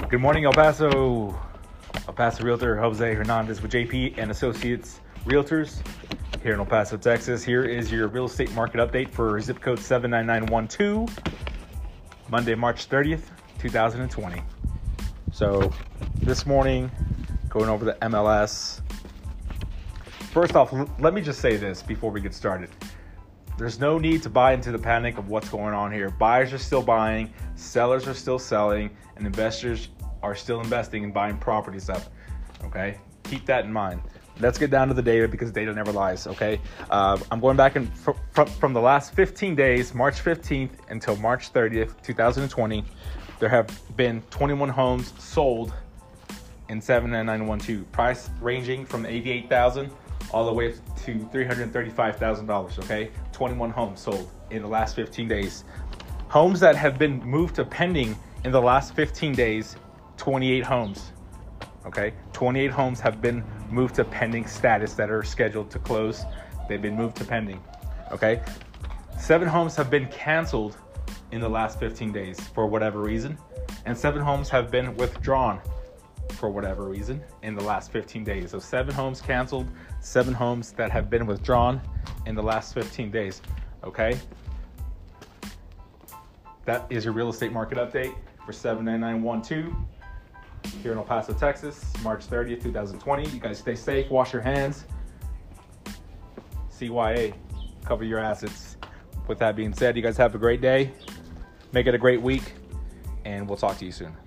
Good morning, El Paso. El Paso Realtor Jose Hernandez with JP and Associates Realtors here in El Paso, Texas. Here is your real estate market update for zip code 79912, Monday, March 30th, 2020. So this morning, going over the MLS. First off, let me just say this before we get started. There's no need to buy into the panic of what's going on here. Buyers are still buying, sellers are still selling, and investors are still investing and buying properties up. Okay, keep that in mind. Let's get down to the data because data never lies. Okay, I'm going back and from the last 15 days, March 15th until March 30th, 2020. There have been 21 homes sold in 79912. Price ranging from $88,000 all the way to $335,000. Okay, 21 homes sold in the last 15 days. Homes that have been moved to pending in the last 15 days, 28 homes. Okay, 28 homes have been moved to pending status that are scheduled to close. They've been moved to pending. Okay, 7 homes have been canceled in the last 15 days for whatever reason, and 7 homes have been withdrawn for whatever reason in the last 15 days. So 7 homes canceled, 7 homes that have been withdrawn in the last 15 days. Okay, that is your real estate market update for 79912 here in El Paso, Texas, March 30th, 2020. You guys stay safe, wash your hands. CYA, cover your assets. With that being said, you guys have a great day. Make it a great week, and we'll talk to you soon.